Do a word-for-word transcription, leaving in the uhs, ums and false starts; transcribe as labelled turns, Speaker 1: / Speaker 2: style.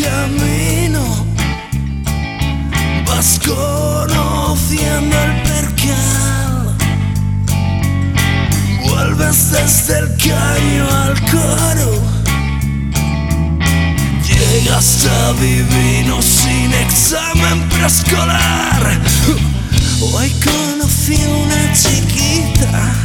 Speaker 1: camino, vas conociendo el percal, vuelves desde el caño al coro, llegas a Divino sin examen preescolar. Hoy conocí una chiquita